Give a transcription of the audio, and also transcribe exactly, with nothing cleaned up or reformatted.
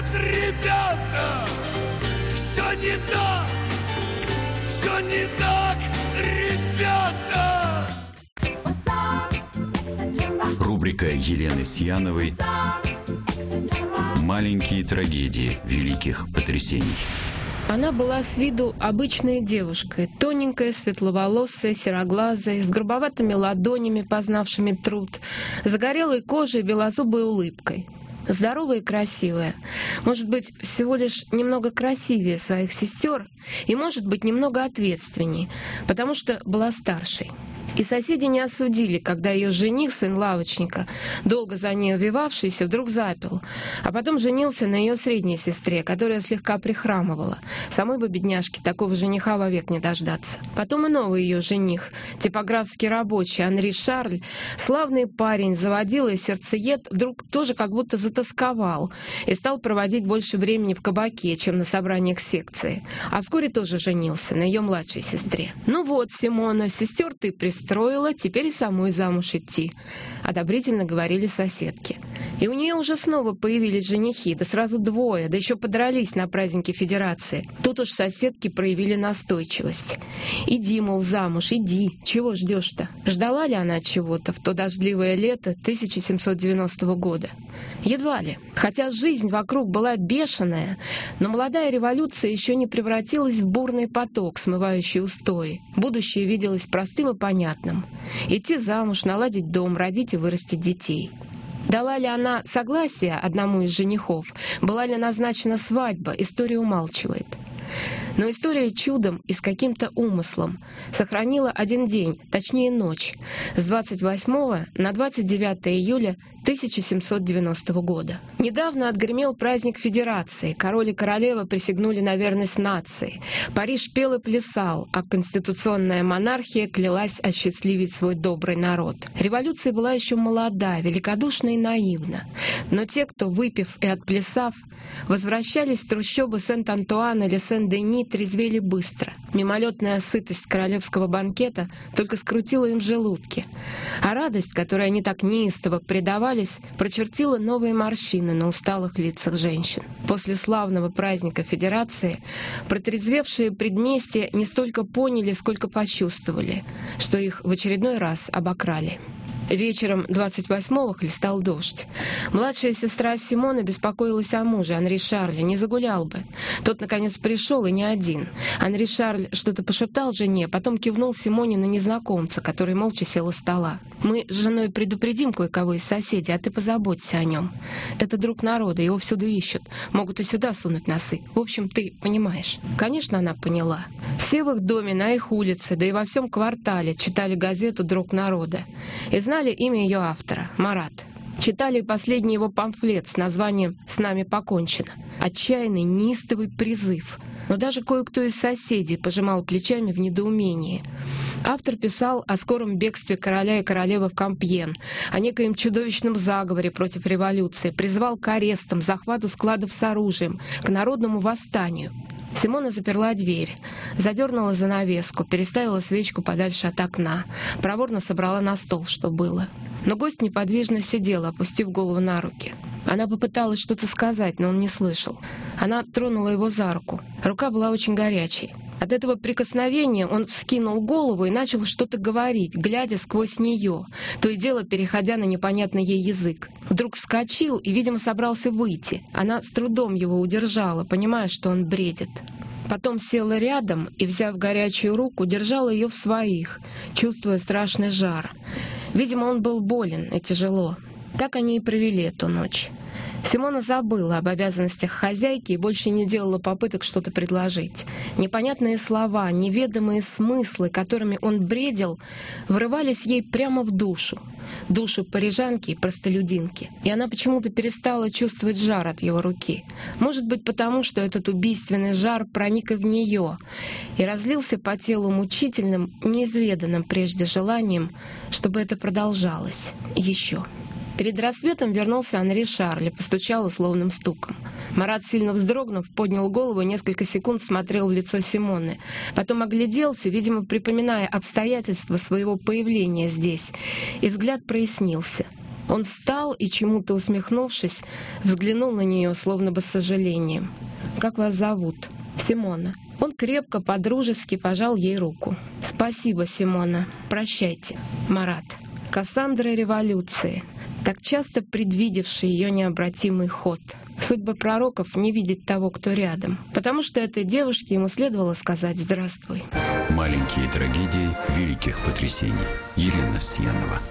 Нет, ребята, все не так, все не так, ребята. Рубрика Елены Сьяновой «Маленькие трагедии великих потрясений». Она была с виду обычной девушкой, тоненькая, светловолосая, сероглазая, с грубоватыми ладонями, познавшими труд, загорелой кожей и белозубой улыбкой. Здоровая и красивая, может быть, всего лишь немного красивее своих сестер и, может быть, немного ответственнее, потому что была старшей. И соседи не осудили, когда ее жених, сын лавочника, долго за ней увивавшийся, вдруг запил, а потом женился на ее средней сестре, которая слегка прихрамывала. Самой бы бедняжке такого жениха вовек не дождаться. Потом и новый ее жених, типографский рабочий Анри Шарль, славный парень, заводила и сердцеед, вдруг тоже как будто затасковал и стал проводить больше времени в кабаке, чем на собраниях секции. А вскоре тоже женился на ее младшей сестре. «Ну вот, Симона, сестер ты пристроила, строила, теперь и самой замуж идти», — одобрительно говорили соседки. И у нее уже снова появились женихи, да сразу двое, да еще подрались на празднике Федерации. Тут уж соседки проявили настойчивость. «Иди, мол, замуж, иди, чего ждешь-то?» Ждала ли она чего-то в то дождливое лето тысяча семьсот девяностого года? Едва ли. Хотя жизнь вокруг была бешеная, но молодая революция еще не превратилась в бурный поток, смывающий устои. Будущее виделось простым и понятным. Идти замуж, наладить дом, родить и вырастить детей. Дала ли она согласие одному из женихов? Была ли назначена свадьба? История умалчивает. Но история чудом и с каким-то умыслом сохранила один день, точнее ночь, с двадцать восьмого на двадцать девятое июля тысяча семьсот девяностого года. Недавно отгремел праздник Федерации, король и королева присягнули на верность нации. Париж пел и плясал, а конституционная монархия клялась осчастливить свой добрый народ. Революция была еще молода, великодушна и наивна. Но те, кто, выпив и отплясав, возвращались в трущобы Сент-Антуан или Сен-Дени, трезвели быстро. Мимолетная сытость королевского банкета только скрутила им желудки. А радость, которой они так неистово предавались, прочертила новые морщины на усталых лицах женщин. После славного праздника Федерации протрезвевшие предместья не столько поняли, сколько почувствовали, что их в очередной раз обокрали. Вечером двадцать восьмого хлестал дождь. Младшая сестра Симона беспокоилась о муже, Анри Шарле, не загулял бы. Тот, наконец, пришел, и не один. Анри Шарль что-то пошептал жене, потом кивнул Симоне на незнакомца, который молча сел у стола. «Мы с женой предупредим кое-кого из соседей, а ты позаботься о нем. Это друг народа, его всюду ищут. Могут и сюда сунуть носы. В общем, ты понимаешь». Конечно, она поняла. Все в их доме, на их улице, да и во всем квартале читали газету «Друг народа» и знали имя ее автора — Марат. Читали последний его памфлет с названием «С нами покончено». Отчаянный, неистовый призыв. Но даже кое-кто из соседей пожимал плечами в недоумении. Автор писал о скором бегстве короля и королевы в Кампьен, о некоем чудовищном заговоре против революции, призывал к арестам, захвату складов с оружием, к народному восстанию. Симона заперла дверь, задернула занавеску, переставила свечку подальше от окна, проворно собрала на стол, что было. Но гость неподвижно сидел, опустив голову на руки. Она попыталась что-то сказать, но он не слышал. Она тронула его за руку. Рука была очень горячей. От этого прикосновения он вскинул голову и начал что-то говорить, глядя сквозь нее, то и дело переходя на непонятный ей язык. Вдруг вскочил и, видимо, собрался выйти. Она с трудом его удержала, понимая, что он бредит. Потом села рядом и, взяв горячую руку, держала ее в своих, чувствуя страшный жар. Видимо, он был болен и тяжело. Так они и провели эту ночь. Симона забыла об обязанностях хозяйки и больше не делала попыток что-то предложить. Непонятные слова, неведомые смыслы, которыми он бредил, врывались ей прямо в душу. Душу парижанки и простолюдинки. И она почему-то перестала чувствовать жар от его руки. Может быть, потому что этот убийственный жар проник и в нее и разлился по телу мучительным, неизведанным прежде желанием, чтобы это продолжалось еще. Перед рассветом вернулся Анри Шарль и постучал условным стуком. Марат, сильно вздрогнув, поднял голову и несколько секунд смотрел в лицо Симоны. Потом огляделся, видимо, припоминая обстоятельства своего появления здесь, и взгляд прояснился. Он встал и, чему-то усмехнувшись, взглянул на нее, словно бы с сожалением. «Как вас зовут?» «Симона». Он крепко, по-дружески пожал ей руку. «Спасибо, Симона. Прощайте, Марат». Кассандра революции, так часто предвидевший ее необратимый ход. Судьба пророков не видеть того, кто рядом. Потому что этой девушке ему следовало сказать «здравствуй». Маленькие трагедии великих потрясений. Елена Сьянова.